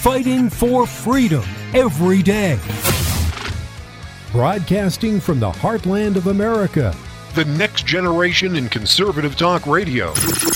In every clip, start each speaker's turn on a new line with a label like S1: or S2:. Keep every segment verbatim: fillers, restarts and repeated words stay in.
S1: fighting for freedom every day. Broadcasting from the heartland of America.
S2: The next generation in conservative talk radio.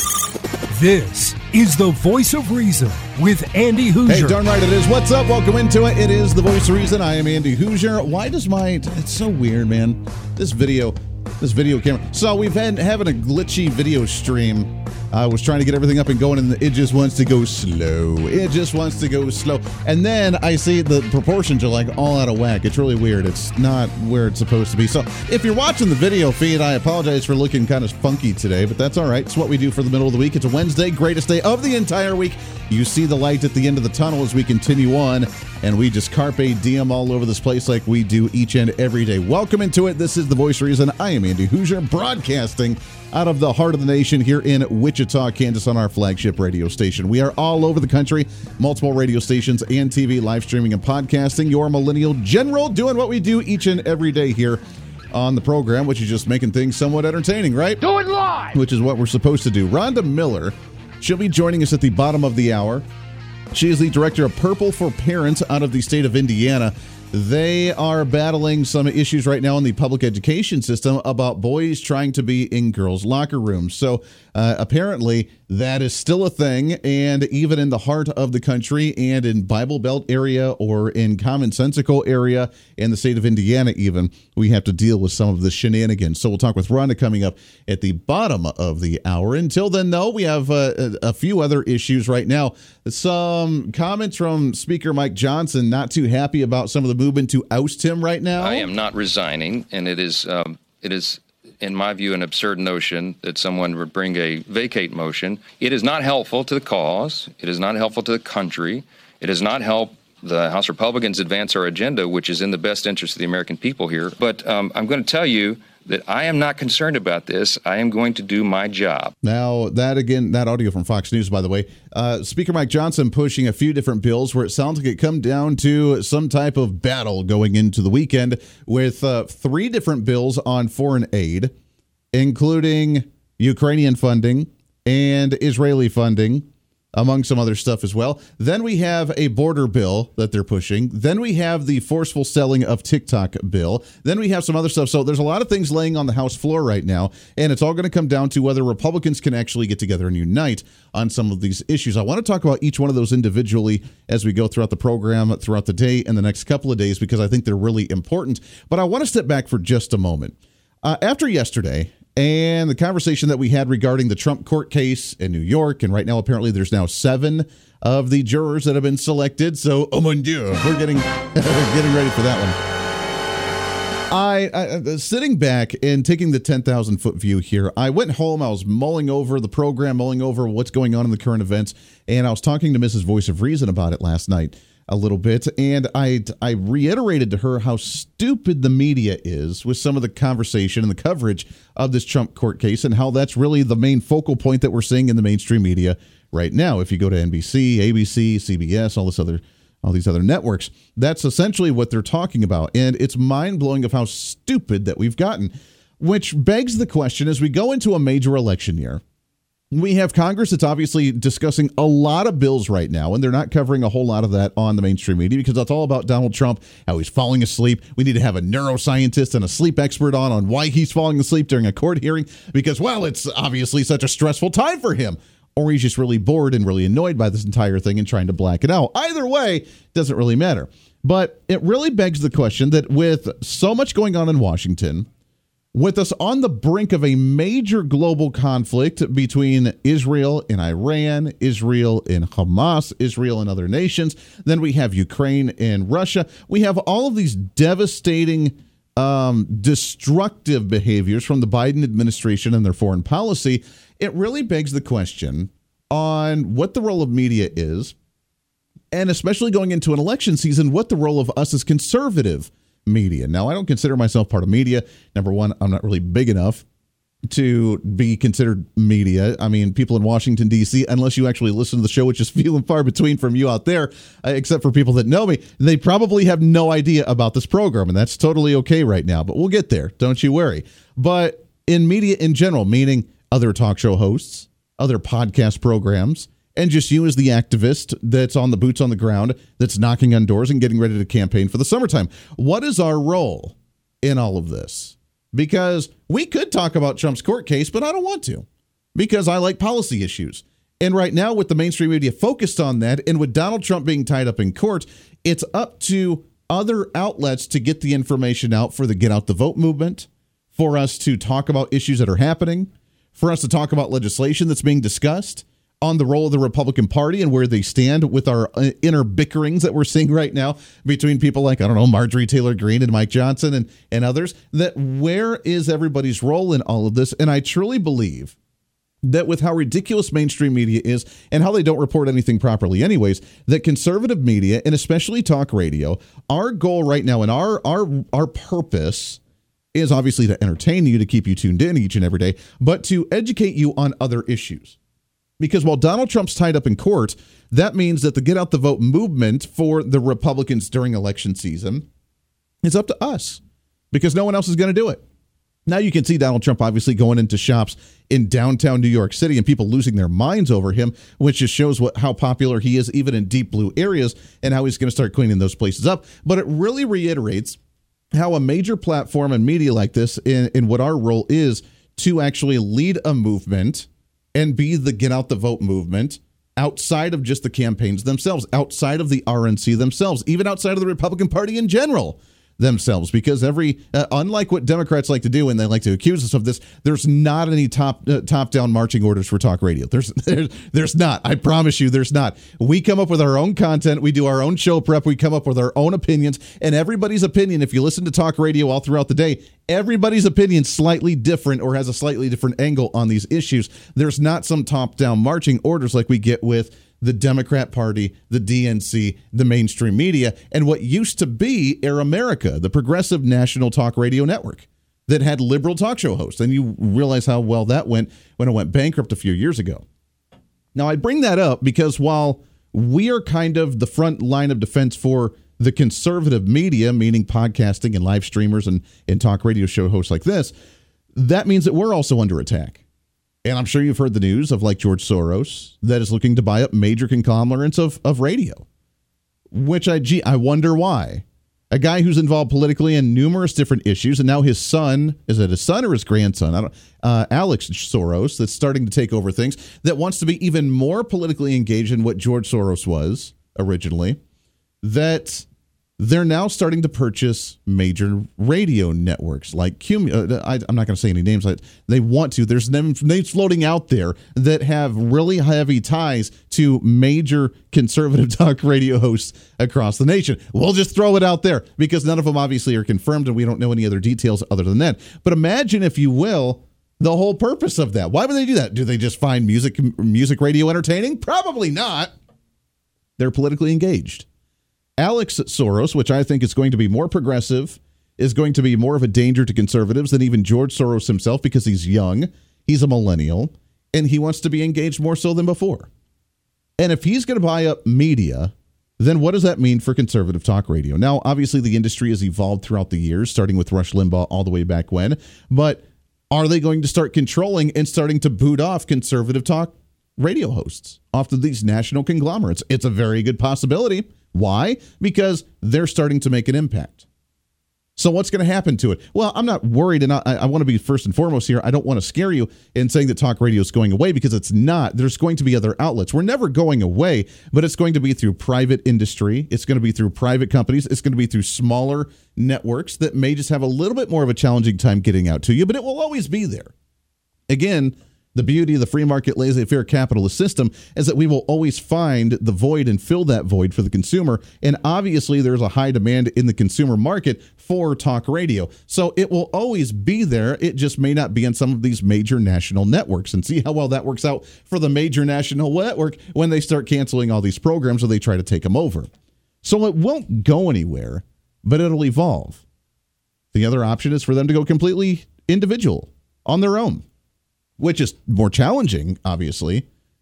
S1: This is the Voice of Reason with Andy Hoosier.
S3: Hey, darn right it is. What's up? Welcome into it. It is the Voice of Reason. I am Andy Hoosier. Why does my... It's so weird, man. This video... This video camera. So we've had having a glitchy video stream. I was trying to get everything up and going, and it just wants to go slow. It just wants to go slow. And then I see the proportions are like all out of whack. It's really weird. It's not where it's supposed to be. So if you're watching the video feed, I apologize for looking kind of funky today, but that's all right. It's what we do for the middle of the week. It's a Wednesday, greatest day of the entire week. You see the light at the end of the tunnel as we continue on, and we just carpe diem all over this place like we do each and every day. Welcome into it. This is the Voice of Reason. I am Andy Hoosier, broadcasting out of the heart of the nation here in Wichita, Kansas, on our flagship radio station. We are all over the country, multiple radio stations and T V, live streaming and podcasting. Your millennial general doing what we do each and every day here on the program, which is just making things somewhat entertaining, right?
S4: Do it live!
S3: Which is what we're supposed to do. Rhonda Miller, she'll be joining us at the bottom of the hour. She is the director of Purple for Parents out of the state of Indiana. They are battling some issues right now in the public education system about boys trying to be in girls' locker rooms. So uh, apparently that is still a thing, and even in the heart of the country and in Bible Belt area or in commonsensical area in the state of Indiana even, we have to deal with some of the shenanigans. So we'll talk with Rhonda coming up at the bottom of the hour. Until then, though, we have uh, a, a few other issues right now. Some comments from Speaker Mike Johnson, not too happy about some of the movement to oust him right now.
S5: I am not resigning, and it is, um, it is, in my view, an absurd notion that someone would bring a vacate motion. It is not helpful to the cause. It is not helpful to the country. It does not help the House Republicans advance our agenda, which is in the best interest of the American people here. But um, I'm going to tell you that I am not concerned about this. I am going to do my job.
S3: Now, that again, that audio from Fox News, by the way, uh, Speaker Mike Johnson pushing a few different bills where it sounds like it come down to some type of battle going into the weekend with uh, three different bills on foreign aid, including Ukrainian funding and Israeli funding, among some other stuff as well. Then we have a border bill that they're pushing. Then we have the forceful selling of TikTok bill. Then we have some other stuff. So there's a lot of things laying on the House floor right now, and it's all going to come down to whether Republicans can actually get together and unite on some of these issues. I want to talk about each one of those individually as we go throughout the program, throughout the day, and the next couple of days, because I think they're really important. But I want to step back for just a moment. Uh, after yesterday, and the conversation that we had regarding the Trump court case in New York, and right now apparently there's now seven of the jurors that have been selected. So, oh mon Dieu, we're getting we're getting ready for that one. I, I sitting back and taking the ten thousand foot view here. I went home. I was mulling over the program, mulling over what's going on in the current events, and I was talking to Missus Voice of Reason about it last night a little bit, and I I reiterated to her how stupid the media is with some of the conversation and the coverage of this Trump court case, and how that's really the main focal point that we're seeing in the mainstream media right now. If you go to N B C, A B C, C B S, all this other all these other networks, that's essentially what they're talking about, and it's mind-blowing of how stupid that we've gotten, which begs the question, as we go into a major election year, we have Congress that's obviously discussing a lot of bills right now, and they're not covering a whole lot of that on the mainstream media because that's all about Donald Trump, how he's falling asleep. We need to have a neuroscientist and a sleep expert on on why he's falling asleep during a court hearing because, well, it's obviously such a stressful time for him. Or he's just really bored and really annoyed by this entire thing and trying to black it out. Either way, doesn't really matter. But it really begs the question that with so much going on in Washington, with us on the brink of a major global conflict between Israel and Iran, Israel and Hamas, Israel and other nations, then we have Ukraine and Russia. We have all of these devastating, um, destructive behaviors from the Biden administration and their foreign policy. It really begs the question on what the role of media is, and especially going into an election season, what the role of us as conservative media. Now, I don't consider myself part of media. Number one, I'm not really big enough to be considered media. I mean, people in Washington, D C, unless you actually listen to the show, which is few and far between from you out there, uh, except for people that know me, they probably have no idea about this program, and that's totally okay right now, but we'll get there. Don't you worry. But in media in general, meaning other talk show hosts, other podcast programs, and just you as the activist that's on the boots on the ground, that's knocking on doors and getting ready to campaign for the summertime. What is our role in all of this? Because we could talk about Trump's court case, but I don't want to, because I like policy issues. And right now, with the mainstream media focused on that, and with Donald Trump being tied up in court, it's up to other outlets to get the information out for the Get Out the Vote movement, for us to talk about issues that are happening, for us to talk about legislation that's being discussed, on the role of the Republican Party and where they stand with our inner bickerings that we're seeing right now between people like, I don't know, Marjorie Taylor Greene and Mike Johnson and, and others, that where is everybody's role in all of this? And I truly believe that with how ridiculous mainstream media is and how they don't report anything properly anyways, that conservative media, and especially talk radio, our goal right now and our our our purpose is obviously to entertain you, to keep you tuned in each and every day, but to educate you on other issues. Because while Donald Trump's tied up in court, that means that the Get Out the Vote movement for the Republicans during election season is up to us, because no one else is going to do it. Now you can see Donald Trump obviously going into shops in downtown New York City and people losing their minds over him, which just shows what how popular he is even in deep blue areas and how he's going to start cleaning those places up. But it really reiterates how a major platform and media like this, in, in what our role is to actually lead a movement and be the Get Out the Vote movement outside of just the campaigns themselves, outside of the R N C themselves, even outside of the Republican Party in general themselves, because every uh, unlike what Democrats like to do and they like to accuse us of this, there's not any top uh, top down marching orders for talk radio. There's, there's there's not. I promise you, there's not. We come up with our own content. We do our own show prep. We come up with our own opinions, and everybody's opinion, if you listen to talk radio all throughout the day, everybody's opinion slightly different or has a slightly different angle on these issues. There's not some top down marching orders like we get with the Democrat Party, the D N C, the mainstream media, and what used to be Air America, the progressive national talk radio network that had liberal talk show hosts. And you realize how well that went when it went bankrupt a few years ago. Now, I bring that up because while we are kind of the front line of defense for the conservative media, meaning podcasting and live streamers and, and talk radio show hosts like this, that means that we're also under attack. And I'm sure you've heard the news of like George Soros that is looking to buy up major conglomerates of, of radio, which I, gee, I wonder why. A guy who's involved politically in numerous different issues, and now his son, is it his son or his grandson? I don't. Uh, Alex Soros, that's starting to take over things, that wants to be even more politically engaged in what George Soros was originally, that they're now starting to purchase major radio networks like Cum. Uh, I, I'm not going to say any names. They want to. There's names floating out there that have really heavy ties to major conservative talk radio hosts across the nation. We'll just throw it out there because none of them obviously are confirmed and we don't know any other details other than that. But imagine, if you will, the whole purpose of that. Why would they do that? Do they just find music, music radio entertaining? Probably not. They're politically engaged. Alex Soros, which I think is going to be more progressive, is going to be more of a danger to conservatives than even George Soros himself, because he's young, he's a millennial, and he wants to be engaged more so than before. And if he's going to buy up media, then what does that mean for conservative talk radio? Now, obviously, the industry has evolved throughout the years, starting with Rush Limbaugh all the way back when, but are they going to start controlling and starting to boot off conservative talk radio hosts off of these national conglomerates? It's a very good possibility. Why? Because they're starting to make an impact. So what's going to happen to it? Well, I'm not worried, and I, I want to be first and foremost here. I don't want to scare you in saying that talk radio is going away, because it's not. There's going to be other outlets. We're never going away, but it's going to be through private industry. It's going to be through private companies. It's going to be through smaller networks that may just have a little bit more of a challenging time getting out to you, but it will always be there. Again, the beauty of the free market, laissez-faire capitalist system is that we will always find the void and fill that void for the consumer. And obviously, there's a high demand in the consumer market for talk radio. So it will always be there. It just may not be on some of these major national networks. And see how well that works out for the major national network when they start canceling all these programs or they try to take them over. So it won't go anywhere, but it'll evolve. The other option is for them to go completely individual on their own, which is more challenging, obviously,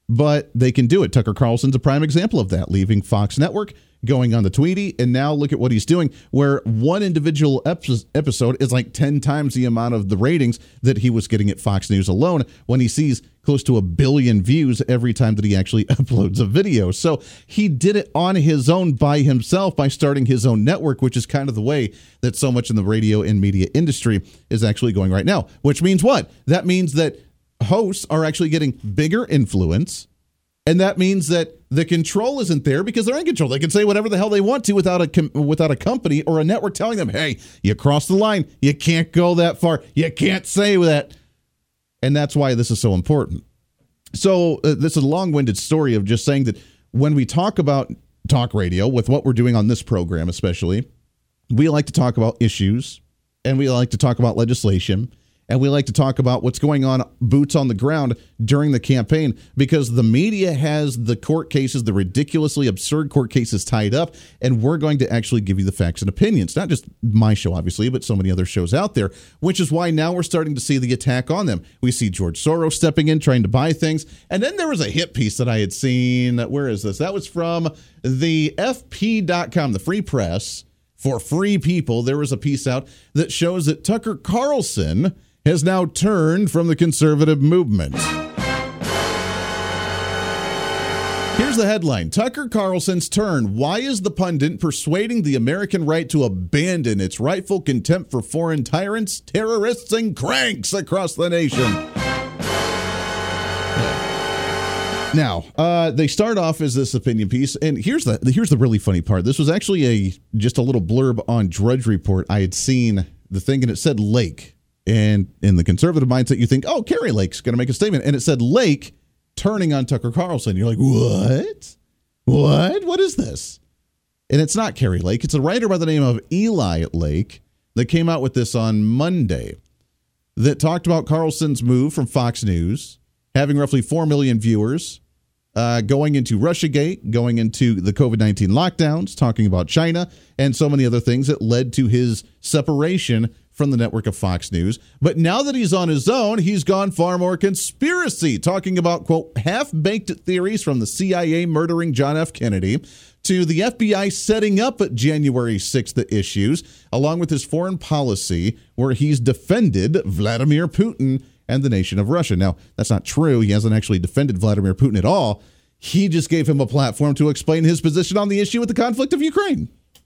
S3: but they can do it. Tucker Carlson's a prime example of that, leaving Fox Network, going on the Tweety, and now look at what he's doing, where one individual ep- episode is like ten times the amount of the ratings that he was getting at Fox News alone, when he sees close to a billion views every time that he actually uploads a video. So he did it on his own by himself by starting his own network, which is kind of the way that so much in the radio and media industry is actually going right now. Which means what? That means that hosts are actually getting bigger influence. And that means that the control isn't there because they're in control. They can say whatever the hell they want to without a com- without a company or a network telling them, hey, you crossed the line. You can't go that far. You can't say that. And that's why this is so important. So uh, this is a long-winded story of just saying that when we talk about talk radio, with what we're doing on this program especially, we like to talk about issues, and we like to talk about legislation, and we like to talk about what's going on boots on the ground during the campaign, because the media has the court cases, the ridiculously absurd court cases tied up, and we're going to actually give you the facts and opinions. Not just my show, obviously, but so many other shows out there, which is why now we're starting to see the attack on them. We see George Soros stepping in, trying to buy things. And then there was a hit piece that I had seen. Where is this? That was from the F P dot com, the Free Press, for free people. There was a piece out that shows that Tucker Carlson has now turned from the conservative movement. Here's the headline. Tucker Carlson's turn. Why is the pundit persuading the American right to abandon its rightful contempt for foreign tyrants, terrorists, and cranks across the nation? Now, uh, they start off as this opinion piece, and here's the here's the really funny part. This was actually a just a little blurb on Drudge Report. I had seen the thing, and it said Lake. And in the conservative mindset, you think, oh, Kari Lake's going to make a statement. And it said Lake turning on Tucker Carlson. You're like, what? What? What is this? And it's not Kari Lake. It's a writer by the name of Eli Lake that came out with this on Monday that talked about Carlson's move from Fox News, having roughly four million viewers, uh, going into Russiagate, going into the COVID nineteen lockdowns, talking about China, and so many other things that led to his separation from the network of Fox News. But now that he's on his own, he's gone far more conspiracy, talking about, quote, half-baked theories from the C I A murdering John F. Kennedy to the F B I setting up at January sixth the issues, along with his foreign policy, where he's defended Vladimir Putin and the nation of Russia. Now, that's not true. He hasn't actually defended Vladimir Putin at all. He just gave him a platform to explain his position on the issue with the conflict of Ukraine.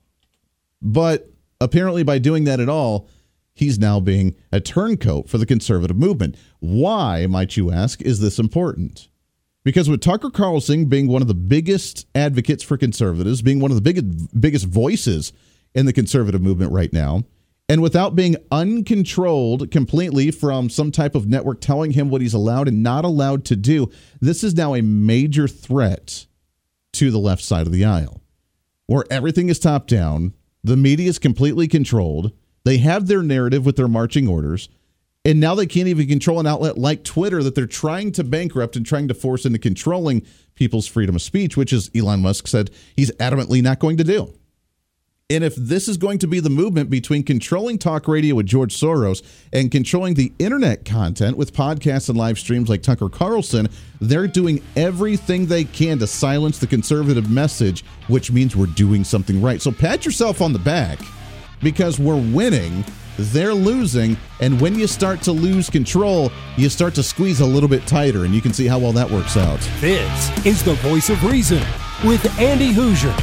S3: But apparently by doing that at all, he's now being a turncoat for the conservative movement. Why, might you ask, is this important? Because with Tucker Carlson being one of the biggest advocates for conservatives, being one of the biggest, biggest voices in the conservative movement right now, and without being uncontrolled completely from some type of network telling him what he's allowed and not allowed to do, this is now a major threat to the left side of the aisle, where everything is top down, the media is completely controlled, they have their narrative with their marching orders, and now they can't even control an outlet like Twitter that they're trying to bankrupt and trying to force into controlling people's freedom of speech, which, as Elon Musk said, he's adamantly not going to do. And if this is going to be the movement between controlling talk radio with George Soros and controlling the internet content with podcasts and live streams like Tucker Carlson, they're doing everything they can to silence the conservative message, which means we're doing something right. So pat yourself on the back, because we're winning, they're losing, and when you start to lose control, you start to squeeze a little bit tighter, and you can see how well that works out.
S1: This is the Voice of Reason with Andy Hoosier.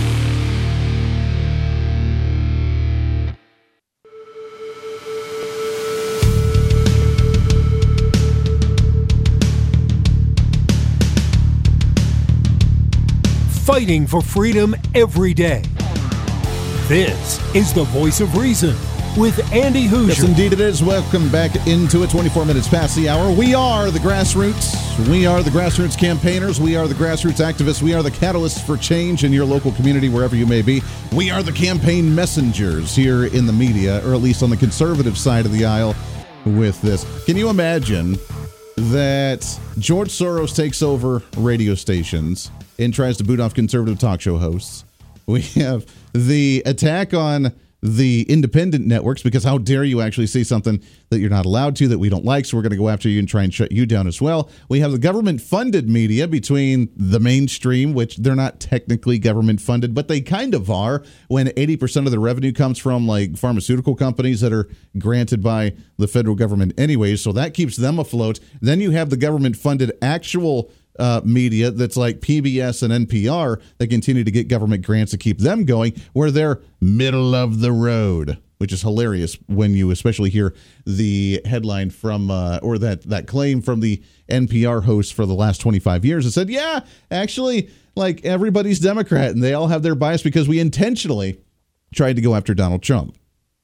S1: Fighting for freedom every day. This is the Voice of Reason with Andy Hoosier.
S3: Yes, indeed it is. Welcome back into it. twenty-four minutes past the hour. We are the grassroots. We are the grassroots campaigners. We are the grassroots activists. We are the catalysts for change in your local community, wherever you may be. We are the campaign messengers here in the media, or at least on the conservative side of the aisle with this. Can you imagine that George Soros takes over radio stations and tries to boot off conservative talk show hosts? We have the attack on the independent networks, because how dare you actually say something that you're not allowed to, that we don't like, so we're going to go after you and try and shut you down as well. We have the government-funded media between the mainstream, which they're not technically government-funded, but they kind of are when eighty percent of the revenue comes from like pharmaceutical companies that are granted by the federal government anyways, so that keeps them afloat. Then you have the government-funded actual Uh, media that's like P B S and N P R that continue to get government grants to keep them going, where they're middle of the road, which is hilarious when you especially hear the headline from uh, or that that claim from the N P R host for the last twenty-five years that said, yeah, actually, like everybody's Democrat and they all have their bias because we intentionally tried to go after Donald Trump.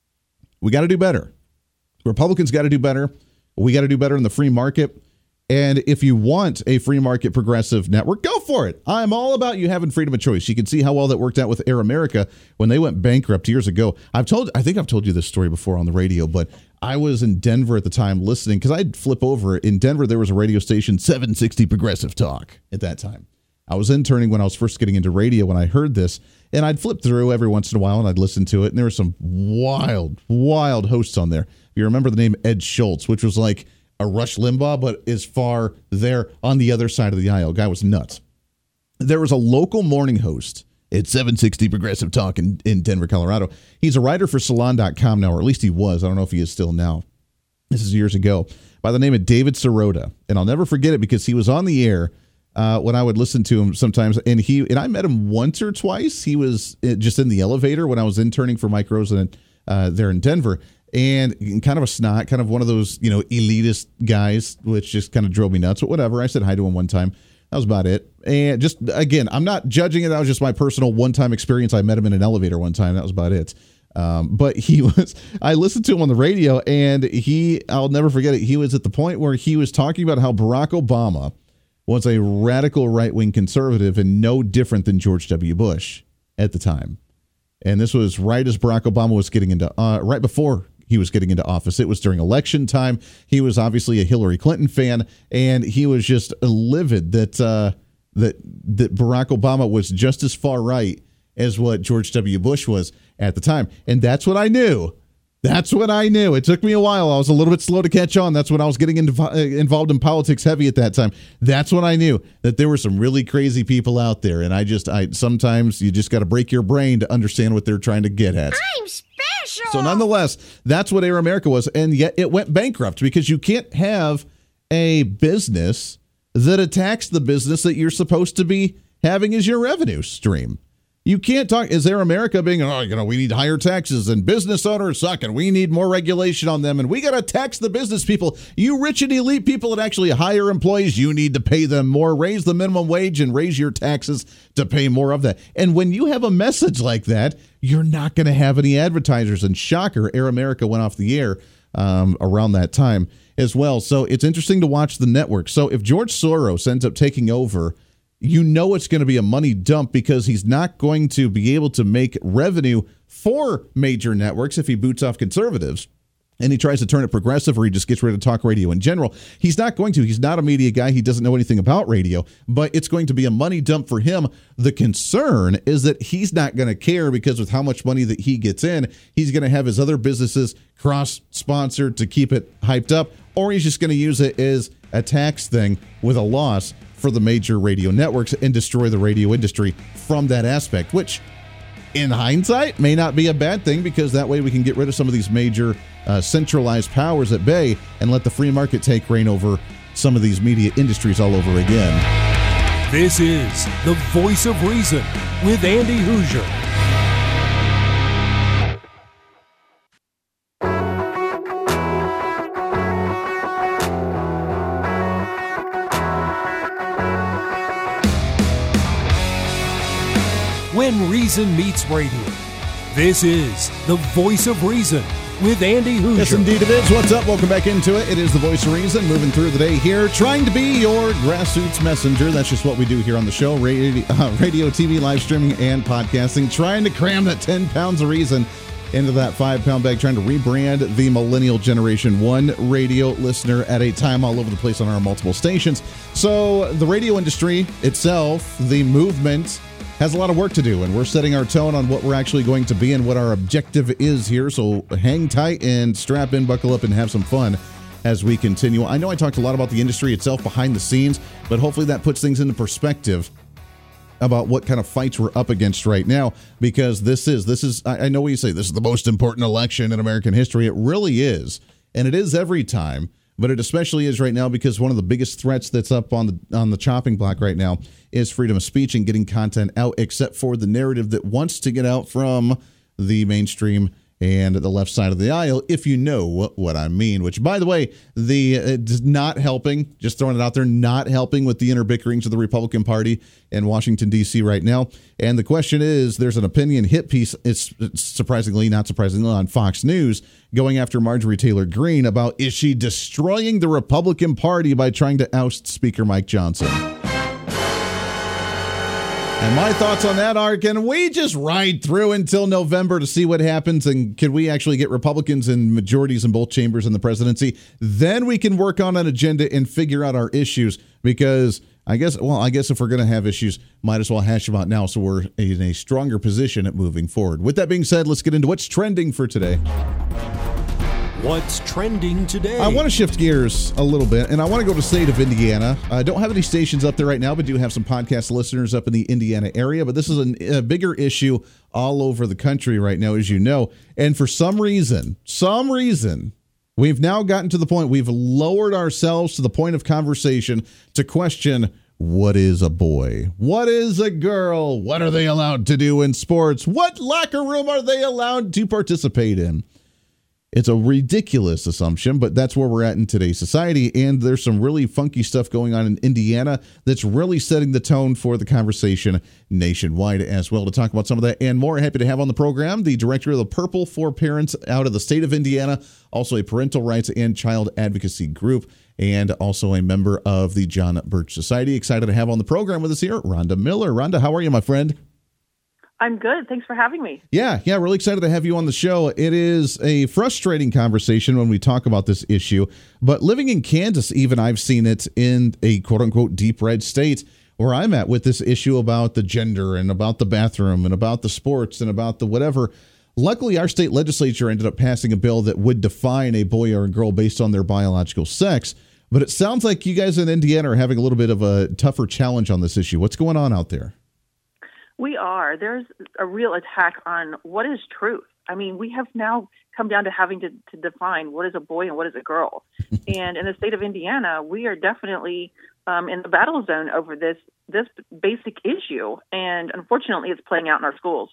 S3: We got to do better. Republicans got to do better. We got to do better in the free market. And if you want a free market progressive network, go for it. I'm all about you having freedom of choice. You can see how well that worked out with Air America when they went bankrupt years ago. I've told, I think I've told you this story before on the radio, but I was in Denver at the time listening because I'd flip over. In Denver, there was a radio station, seven sixty Progressive Talk at that time. I was interning when I was first getting into radio when I heard this, and I'd flip through every once in a while and I'd listen to it. And there were some wild, wild hosts on there. If you remember the name Ed Schultz, which was like a Rush Limbaugh, but is far there on the other side of the aisle. Guy was nuts. There was a local morning host at seven sixty Progressive Talk in, in Denver, Colorado. He's a writer for Salon dot com now, or at least he was. I don't know if he is still now. This is years ago. By the name of David Sirota. And I'll never forget it because he was on the air uh, when I would listen to him sometimes. And he and I met him once or twice. He was just in the elevator when I was interning for Mike Rosen uh, there in Denver. And kind of a snot, kind of one of those, you know, elitist guys, which just kind of drove me nuts. But whatever, I said hi to him one time. That was about it. And just, again, I'm not judging it. That was just my personal one-time experience. I met him in an elevator one time. That was about it. Um, but he was, I listened to him on the radio, and he, I'll never forget it. He was at the point where he was talking about how Barack Obama was a radical right-wing conservative and no different than George W. Bush at the time. And this was right as Barack Obama was getting into, uh, right before he was getting into office. It was during election time. He was obviously a Hillary Clinton fan, and he was just livid that uh, that that Barack Obama was just as far right as what George W. Bush was at the time. And that's what I knew. That's what I knew. It took me a while. I was a little bit slow to catch on. That's when I was getting into, uh, involved in politics heavy at that time. That's when I knew that there were some really crazy people out there. And I just, I sometimes you just got to break your brain to understand what they're trying to get at.
S4: I'm special.
S3: So nonetheless, that's what Air America was. And yet it went bankrupt because you can't have a business that attacks the business that you're supposed to be having as your revenue stream. You can't talk, is Air America being, oh, you know, we need higher taxes and business owners suck and we need more regulation on them and we got to tax the business people. You rich and elite people that actually hire employees, you need to pay them more, raise the minimum wage and raise your taxes to pay more of that. And when you have a message like that, you're not going to have any advertisers. And shocker, Air America went off the air um, around that time as well. So it's interesting to watch the network. So if George Soros ends up taking over, you know it's going to be a money dump because he's not going to be able to make revenue for major networks if he boots off conservatives and he tries to turn it progressive or he just gets rid of talk radio in general. He's not going to. He's not a media guy. He doesn't know anything about radio, but it's going to be a money dump for him. The concern is that he's not going to care because with how much money that he gets in, he's going to have his other businesses cross-sponsored to keep it hyped up, or he's just going to use it as a tax thing with a loss for the major radio networks and destroy the radio industry from that aspect, which in hindsight may not be a bad thing because that way we can get rid of some of these major uh, centralized powers at bay and let the free market take reign over some of these media industries all over again.
S1: This is the Voice of Reason with Andy Hoosier. When Reason meets radio. This is the Voice of Reason with Andy Hoosier.
S3: Yes, indeed it is. What's up? Welcome back into it. It is the Voice of Reason, moving through the day here, trying to be your grassroots messenger. That's just what we do here on the show. Radio, uh, radio T V, live streaming, and podcasting. Trying to cram that ten pounds of reason into that five-pound bag, trying to rebrand the millennial generation, one radio listener at a time, all over the place on our multiple stations. So the radio industry itself, the movement has a lot of work to do, and we're setting our tone on what we're actually going to be and what our objective is here. So hang tight and strap in, buckle up, and have some fun as we continue. I know I talked a lot about the industry itself behind the scenes, but hopefully that puts things into perspective about what kind of fights we're up against right now, because this is, this is, I know what you say, this is the most important election in American history. It really is, and it is every time, but it especially is right now because one of the biggest threats that's up on the on the chopping block right now is freedom of speech and getting content out, except for the narrative that wants to get out from the mainstream and the left side of the aisle, if you know what, what I mean, which, by the way, the it's not helping, just throwing it out there, not helping with the inner bickerings of the Republican Party in Washington, D C right now. And the question is, there's an opinion hit piece, it's, it's surprisingly, not surprisingly, on Fox News going after Marjorie Taylor Greene about, is she destroying the Republican Party by trying to oust Speaker Mike Johnson? And my thoughts on that are, can we just ride through until November to see what happens? And can we actually get Republicans in majorities in both chambers in the presidency? Then we can work on an agenda and figure out our issues, because I guess, well, I guess if we're going to have issues, might as well hash them out now so we're in a stronger position at moving forward. With that being said, let's get into what's trending for today.
S1: What's trending today?
S3: I want to shift gears a little bit, and I want to go to the state of Indiana. I don't have any stations up there right now, but do have some podcast listeners up in the Indiana area. But this is an, a bigger issue all over the country right now, as you know. And for some reason, some reason, we've now gotten to the point, we've lowered ourselves to the point of conversation to question, what is a boy? What is a girl? What are they allowed to do in sports? What locker room are they allowed to participate in? It's a ridiculous assumption, but that's where we're at in today's society, and there's some really funky stuff going on in Indiana that's really setting the tone for the conversation nationwide as well. To talk about some of that and more, happy to have on the program the director of the Purple for Parents out of the state of Indiana, also a parental rights and child advocacy group, and also a member of the John Birch Society. Excited to have on the program with us here, Rhonda Miller. Rhonda, how are you, my friend?
S4: I'm good. Thanks for having me.
S3: Yeah, yeah, really excited to have you on the show. It is a frustrating conversation when we talk about this issue, but living in Kansas, even I've seen it in a quote-unquote deep red state where I'm at with this issue about the gender and about the bathroom and about the sports and about the whatever. Luckily, our state legislature ended up passing a bill that would define a boy or a girl based on their biological sex, but it sounds like you guys in Indiana are having a little bit of a tougher challenge on this issue. What's going on out there?
S4: We are. There's a real attack on what is truth. I mean, we have now come down to having to, to define what is a boy and what is a girl. And in the state of Indiana, we are definitely um, in the battle zone over this this basic issue. And unfortunately, it's playing out in our schools.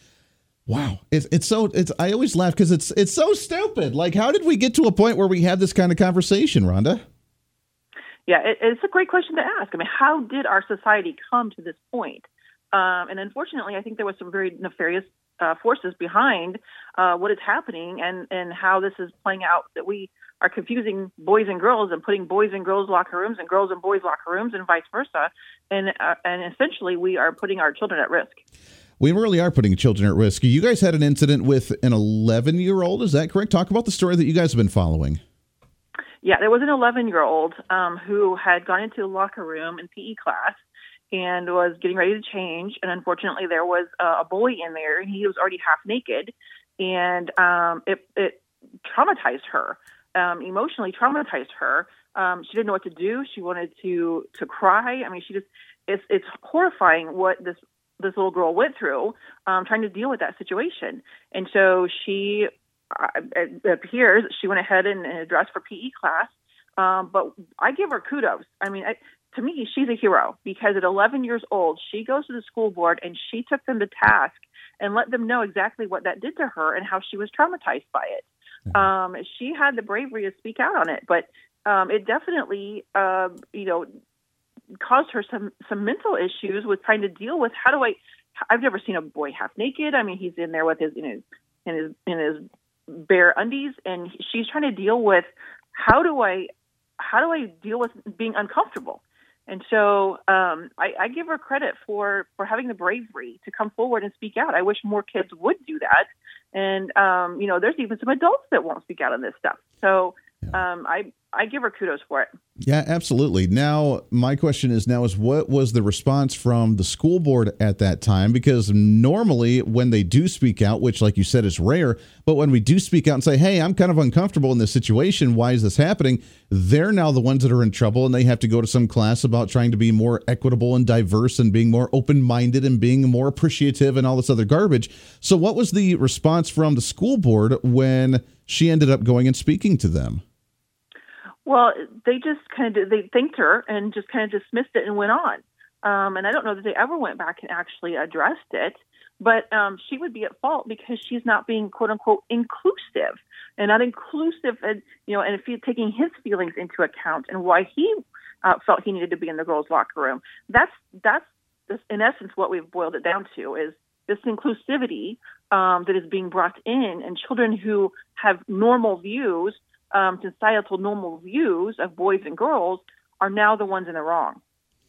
S3: Wow. It's it's so it's I always laugh because it's it's so stupid. Like, how did we get to a point where we have this kind of conversation, Rhonda?
S4: Yeah, it, it's a great question to ask. I mean, how did our society come to this point? Um, and unfortunately, I think there was some very nefarious uh, forces behind uh, what is happening and, and how this is playing out, that we are confusing boys and girls and putting boys in girls' locker rooms and girls in boys' locker rooms and vice versa. And, uh, and essentially, we are putting our children at risk.
S3: We really are putting children at risk. You guys had an incident with an eleven-year-old. Is that correct? Talk about the story that you guys have been following.
S4: Yeah, there was an eleven-year-old um, who had gone into a locker room in P E class and was getting ready to change. And unfortunately, there was a boy in there, and he was already half naked. And um, it, it traumatized her, um, emotionally traumatized her. Um, she didn't know what to do. She wanted to to cry. I mean, she just, it's it's horrifying what this, this little girl went through um, trying to deal with that situation. And so she, uh, it appears, she went ahead and, and dressed for P E class. Um, but I give her kudos. I mean, I, to me, she's a hero, because at eleven years old, she goes to the school board and she took them to task and let them know exactly what that did to her and how she was traumatized by it. Mm-hmm. Um, she had the bravery to speak out on it, but um, it definitely, uh, you know, caused her some, some mental issues with trying to deal with, how do I, I've never seen a boy half naked. I mean, he's in there with his, in his, in his, in his bare undies, and she's trying to deal with, how do I, how do I deal with being uncomfortable? And so um, I, I give her credit for, for having the bravery to come forward and speak out. I wish more kids would do that. And, um, you know, there's even some adults that won't speak out on this stuff. So um, I I give her kudos for it.
S3: Yeah, absolutely. Now, my question is now is what was the response from the school board at that time? Because normally when they do speak out, which like you said is rare, but when we do speak out and say, hey, I'm kind of uncomfortable in this situation, why is this happening? They're now the ones that are in trouble and they have to go to some class about trying to be more equitable and diverse and being more open-minded and being more appreciative and all this other garbage. So what was the response from the school board when she ended up going and speaking to them?
S4: Well, they just kind of, they thanked her and just kind of dismissed it and went on. Um, and I don't know that they ever went back and actually addressed it, but um, she would be at fault because she's not being quote unquote inclusive and not inclusive. And, you know, and if he's taking his feelings into account and why he uh, felt he needed to be in the girls' locker room, that's, that's this, in essence what we've boiled it down to is this inclusivity um, that is being brought in, and children who have normal views, Um, societal normal views of boys and girls are now the ones in the wrong.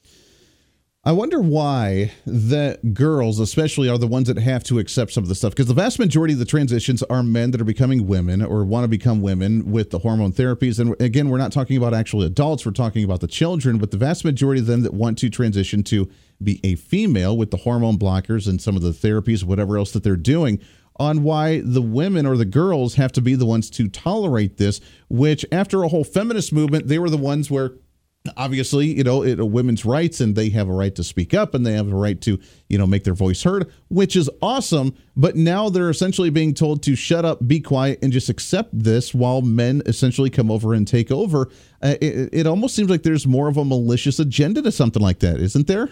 S3: I wonder why that girls especially are the ones that have to accept some of the stuff, because the vast majority of the transitions are men that are becoming women or want to become women with the hormone therapies. And again, we're not talking about actual adults, we're talking about the children, but the vast majority of them that want to transition to be a female with the hormone blockers and some of the therapies, whatever else that they're doing, on why the women or the girls have to be the ones to tolerate this, which after a whole feminist movement, they were the ones where obviously, you know, it, uh, women's rights and they have a right to speak up and they have a right to, you know, make their voice heard, which is awesome. But now they're essentially being told to shut up, be quiet, and just accept this while men essentially come over and take over. Uh, it, it almost seems like there's more of a malicious agenda to something like that, isn't there?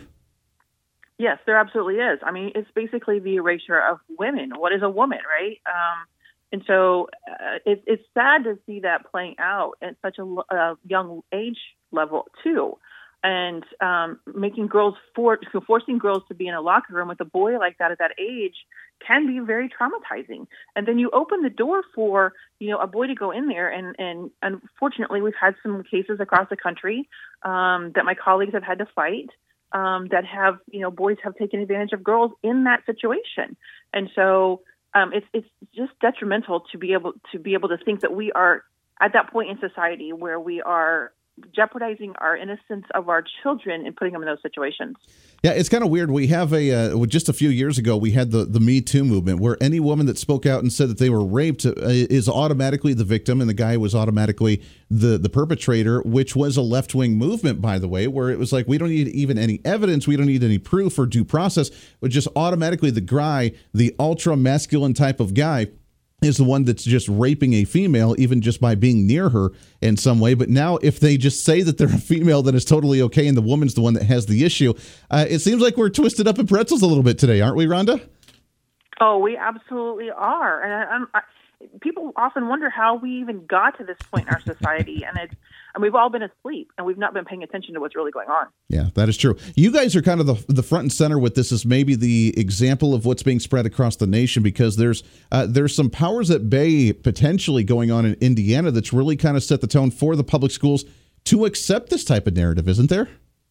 S4: Yes, there absolutely is. I mean, it's basically the erasure of women. What is a woman, right? Um, and so uh, it, it's sad to see that playing out at such a uh, young age level, too. And um, making girls, for, forcing girls to be in a locker room with a boy like that at that age can be very traumatizing. And then you open the door for, you know, a boy to go in there. And, and unfortunately, we've had some cases across the country um, that my colleagues have had to fight. Um, that have, you know, boys have taken advantage of girls in that situation. And so um, it's it's just detrimental to be able to be able to think that we are at that point in society where we are jeopardizing our innocence of our children and putting them in those situations.
S3: Yeah, it's kind of weird. We have a, uh, just a few years ago, we had the, the Me Too movement where any woman that spoke out and said that they were raped uh, is automatically the victim and the guy was automatically the, the perpetrator, which was a left-wing movement, by the way, where it was like, we don't need even any evidence, we don't need any proof or due process, but just automatically the guy, the ultra-masculine type of guy, is the one that's just raping a female, even just by being near her in some way. But now if they just say that they're a female, then it's totally okay, and the woman's the one that has the issue. Uh, it seems like we're twisted up in pretzels a little bit today, aren't we, Rhonda?
S4: Oh, we absolutely are. And I, I'm, I, people often wonder how we even got to this point in our society, and it's and we've all been asleep, and we've not been paying attention to what's really going on.
S3: Yeah, that is true. You guys are kind of the the front and center with this as maybe the example of what's being spread across the nation, because there's uh, there's some powers at bay potentially going on in Indiana that's really kind of set the tone for the public schools to accept this type of narrative, isn't there?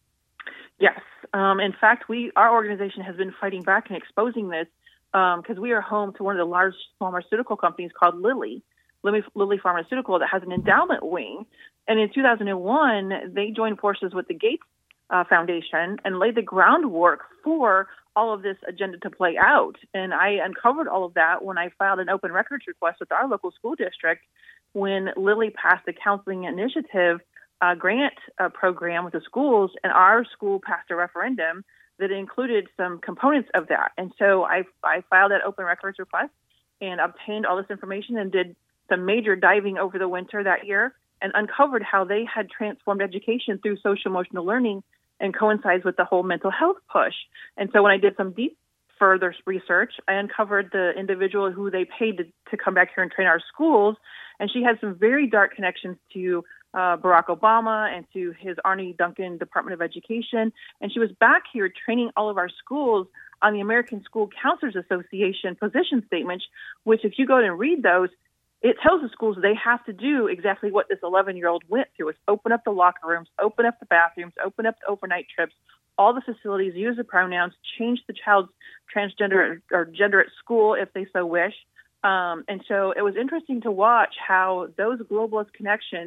S4: Yes. Um, in fact, we our organization has been fighting back and exposing this because um, we are home to one of the large pharmaceutical companies called Lilly, Lilly, Lilly Pharmaceutical, that has an endowment wing. And in two thousand one, they joined forces with the Gates uh, Foundation and laid the groundwork for all of this agenda to play out. And I uncovered all of that when I filed an open records request with our local school district when Lilly passed the counseling initiative uh, grant uh, program with the schools, and our school passed a referendum that included some components of that. And so I, I filed that open records request and obtained all this information and did some major diving over the winter that year and uncovered how they had transformed education through social emotional learning and coincides with the whole mental health push. And so when I did some deep further research, I uncovered the individual who they paid to, to come back here and train our schools. And she had some very dark connections to uh, Barack Obama and to his Arne Duncan Department of Education. And she was back here training all of our schools on the American School Counselors Association position statements, which if you go and read those, it tells the schools they have to do exactly what this eleven-year-old went through, is open up the locker rooms, open up the bathrooms, open up the overnight trips, all the facilities, use the pronouns, change the child's transgender or gender at school if they so wish. Um, and so it was interesting to watch how those globalist connections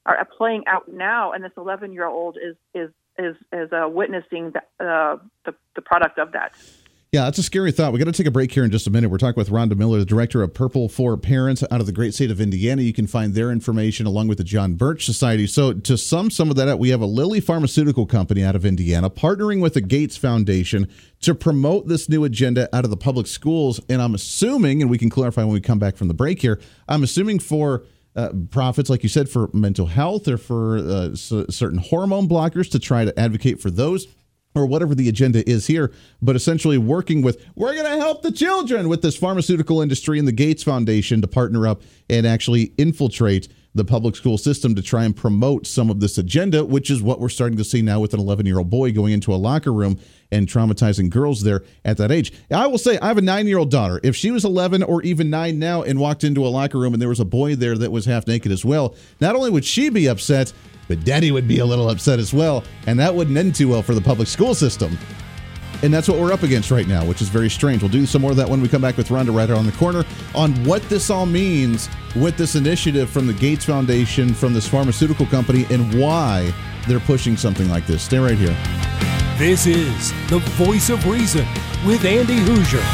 S4: are playing out now, and this eleven-year-old is is is is uh, witnessing the, uh, the the product of that.
S3: Yeah, that's a scary thought. We got to take a break here in just a minute. We're talking with Rhonda Miller, the director of Purple for Parents out of the great state of Indiana. You can find their information along with the John Birch Society. So to sum some of that up, we have a Lilly Pharmaceutical Company out of Indiana partnering with the Gates Foundation to promote this new agenda out of the public schools. And I'm assuming, and we can clarify when we come back from the break here, I'm assuming for uh, profits, like you said, for mental health or for uh, c- certain hormone blockers to try to advocate for those, or whatever the agenda is here, but essentially working with, we're going to help the children with this pharmaceutical industry and the Gates Foundation to partner up and actually infiltrate the public school system to try and promote some of this agenda, which is what we're starting to see now with an eleven-year-old boy going into a locker room and traumatizing girls there at that age. I will say, I have a nine-year-old daughter. If she was eleven or even nine now and walked into a locker room and there was a boy there that was half naked as well, not only would she be upset, but Daddy would be a little upset as well, and that wouldn't end too well for the public school system. And that's what we're up against right now, which is very strange. We'll do some more of that when we come back with Rhonda right around the corner on what this all means with this initiative from the Gates Foundation, from this pharmaceutical company, and why they're pushing something like this. Stay right here.
S1: This is the Voice of Reason with Andy Hoosier.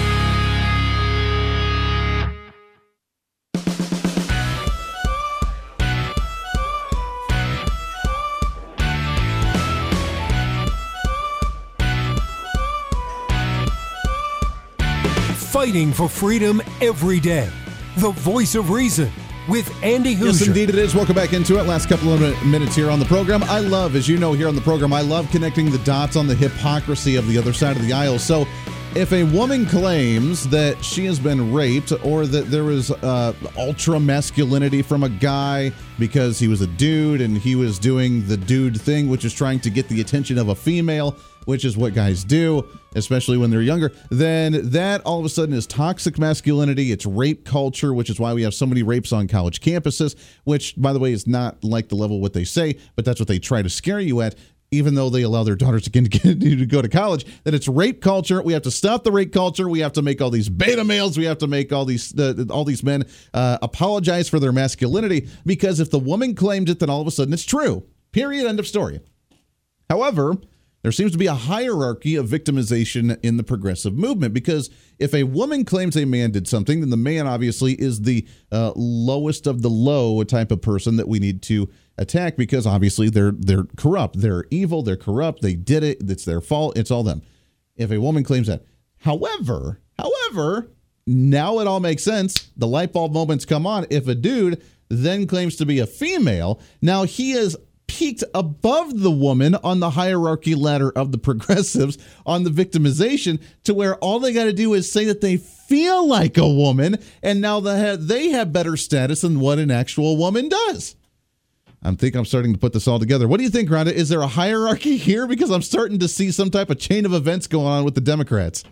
S1: Fighting for freedom every day. The Voice of Reason with Andy Hoosier.
S3: Yes, indeed it is. Welcome back into it. Last couple of minutes here on the program. I love, as you know here on the program, I love connecting the dots on the hypocrisy of the other side of the aisle. So if a woman claims that she has been raped or that there was uh, ultra masculinity from a guy because he was a dude and he was doing the dude thing, which is trying to get the attention of a female, which is what guys do, especially when they're younger, then that all of a sudden is toxic masculinity. It's rape culture, which is why we have so many rapes on college campuses, which, by the way, is not like the level of what they say, but that's what they try to scare you at, even though they allow their daughters to, get, to go to college, that it's rape culture. We have to stop the rape culture. We have to make all these beta males. We have to make all these uh, all these men uh, apologize for their masculinity, because if the woman claimed it, then all of a sudden it's true. Period. End of story. However, there seems to be a hierarchy of victimization in the progressive movement, because if a woman claims a man did something, then the man obviously is the uh, lowest of the low type of person that we need to attack, because obviously they're they're corrupt, they're evil, they're corrupt, they did it, it's their fault, it's all them. If a woman claims that. However, however, now it all makes sense. The light bulb moments come on. If a dude then claims to be a female, now he is peaked above the woman on the hierarchy ladder of the progressives on the victimization, to where all they got to do is say that they feel like a woman, and now they have, they have better status than what an actual woman does. I think I'm starting to put this all together. What do you think, Rhonda? Is there a hierarchy here? Because I'm starting to see some type of chain of events going on with the Democrats.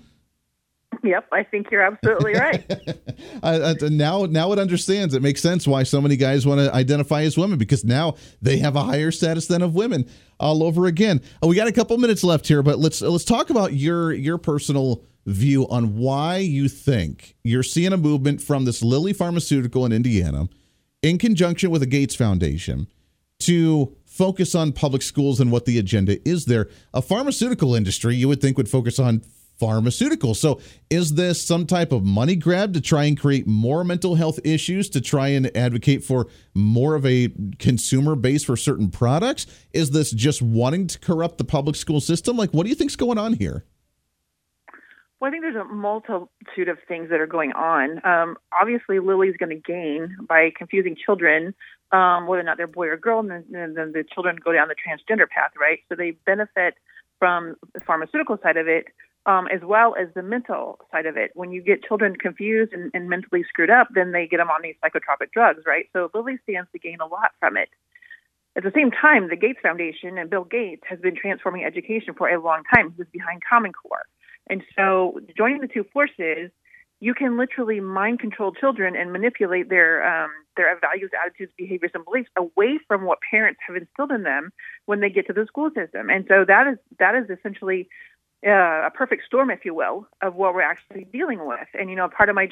S4: Yep, I think you're absolutely right.
S3: uh, now, now it understands. It makes sense why so many guys want to identify as women, because now they have a higher status than of women all over again. Uh, we got a couple minutes left here, but let's let's talk about your your personal view on why you think you're seeing a movement from this Lilly Pharmaceutical in Indiana, in conjunction with the Gates Foundation, to focus on public schools and what the agenda is there. A pharmaceutical industry, you would think, would focus on pharmaceuticals. So is this some type of money grab to try and create more mental health issues, to try and advocate for more of a consumer base for certain products? Is this just wanting to corrupt the public school system? Like, what do you think's going on here?
S4: Well, I think there's a multitude of things that are going on. Um, obviously, Lilly's going to gain by confusing children, um, whether or not they're boy or girl, and then, and then the children go down the transgender path, right? So they benefit from the pharmaceutical side of it, um, as well as the mental side of it. When you get children confused and, and mentally screwed up, then they get them on these psychotropic drugs, right? So Lilly stands to gain a lot from it. At the same time, the Gates Foundation and Bill Gates has been transforming education for a long time. He was behind Common Core. And so joining the two forces, you can literally mind control children and manipulate their um, their values, attitudes, behaviors, and beliefs away from what parents have instilled in them when they get to the school system. And so that is that is essentially uh, a perfect storm, if you will, of what we're actually dealing with. And, you know, part of my job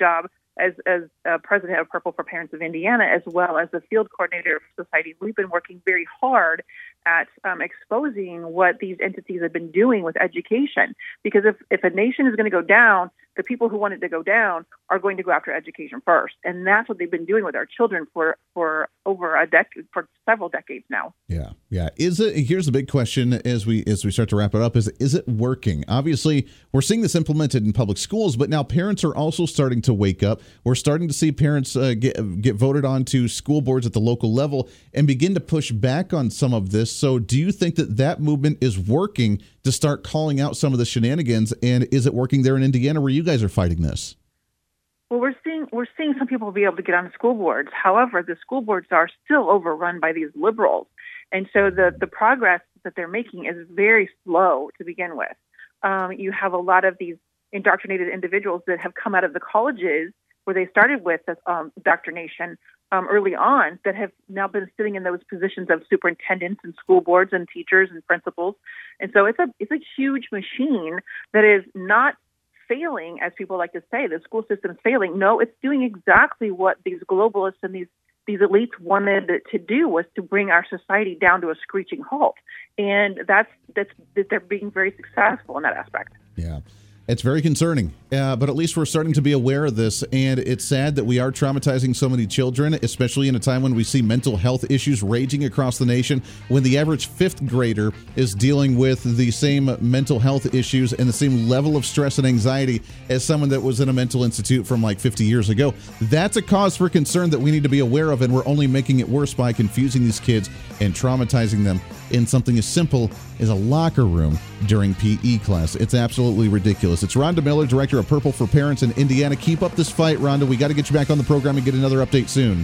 S4: as as uh, president of Purple for Parents of Indiana, as well as the field coordinator of Society, we've been working very hard at um, exposing what these entities have been doing with education. Because if, if a nation is going to go down, the people who want it to go down are going to go after education first. And that's what they've been doing with our children for, for over a decade, for several decades now.
S3: Yeah, yeah. Is it? Here's the big question as we as we start to wrap it up: Is is it working? Obviously, we're seeing this implemented in public schools, but now parents are also starting to wake up. We're starting to see parents uh, get get voted onto school boards at the local level and begin to push back on some of this. So, do you think that that movement is working to start calling out some of the shenanigans? And is it working there in Indiana, where you guys are fighting this?
S4: Well, we're seeing we're seeing some people be able to get on school boards. However, the school boards are still overrun by these liberals, and so the the progress that they're making is very slow to begin with. Um, you have a lot of these indoctrinated individuals that have come out of the colleges where they started with this um, indoctrination um, early on, that have now been sitting in those positions of superintendents and school boards and teachers and principals. And so it's a it's a huge machine that is not failing, as people like to say. The school system is failing. No, it's doing exactly what these globalists and these these elites wanted to do, was to bring our society down to a screeching halt. And that's that's that they're being very successful in that aspect.
S3: Yeah. It's very concerning, uh, but at least we're starting to be aware of this, and it's sad that we are traumatizing so many children, especially in a time when we see mental health issues raging across the nation, when the average fifth grader is dealing with the same mental health issues and the same level of stress and anxiety as someone that was in a mental institute from like fifty years ago. That's a cause for concern that we need to be aware of, and we're only making it worse by confusing these kids and traumatizing them in something as simple as a locker room during P E class. It's absolutely ridiculous. It's Rhonda Miller, Director of Purple for Parents in Indiana. Keep up this fight, Rhonda. We got to get you back on the program and get another update soon.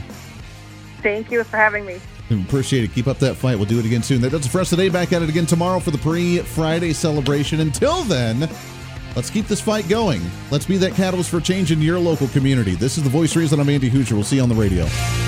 S4: Thank you for having me.
S3: Appreciate it. Keep up that fight. We'll do it again soon. That does it for us today. Back at it again tomorrow for the pre-Friday celebration. Until then, let's keep this fight going. Let's be that catalyst for change in your local community. This is The Voice of Reason. I'm Andy Hoosier. We'll see you on the radio.